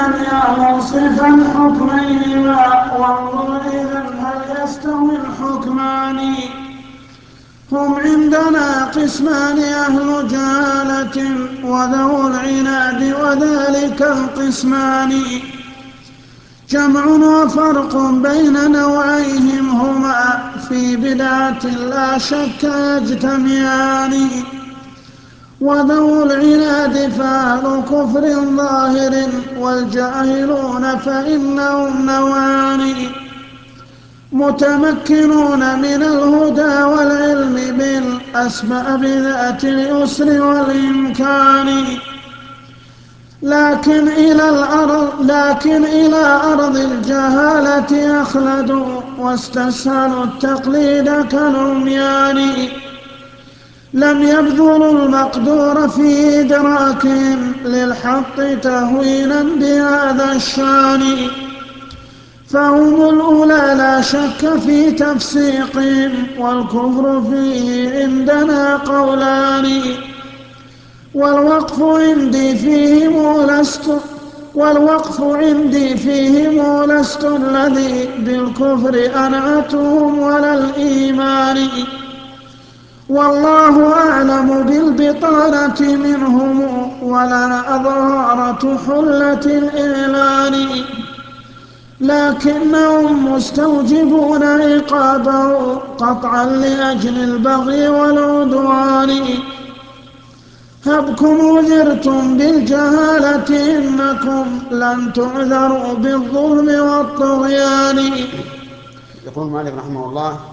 يوصف الحكميهما وانظر إذا هل يستوي الحكمان. هم عندنا قسمان أهل جهالة وذو العناد وذلك القسمان جمع وفرق بين نوعيهم هما في بدعة لا شك يجتمعان. وذو العناد فأهل كفر ظاهر والجاهلون فإنهم نوعان متمكنون من الهدى والعلم بالأسباب ذات اليسر والإمكان لكن إلى أرض الجهالة أخلدوا واستسهلوا التقليد كالعميان لم يبذلوا المقدور في إدراكهم للحق تهوينا بهذا الشان فهم الأولى لا شك في تفسيقهم والكفر فيه عندنا قولان والوقف عندي فيهم لست الذي بالكفر أنعتهم ولا الإيمان والله أعلم بالبطانة منهم ولا أظهارة حلة الإعلان لكنهم مستوجبون عقابه قطعا لأجل البغي والعدوان هبكم وجرتم بالجهالة إنكم لن تعذروا بالظلم والطغيان. يقول المؤلف رحمه الله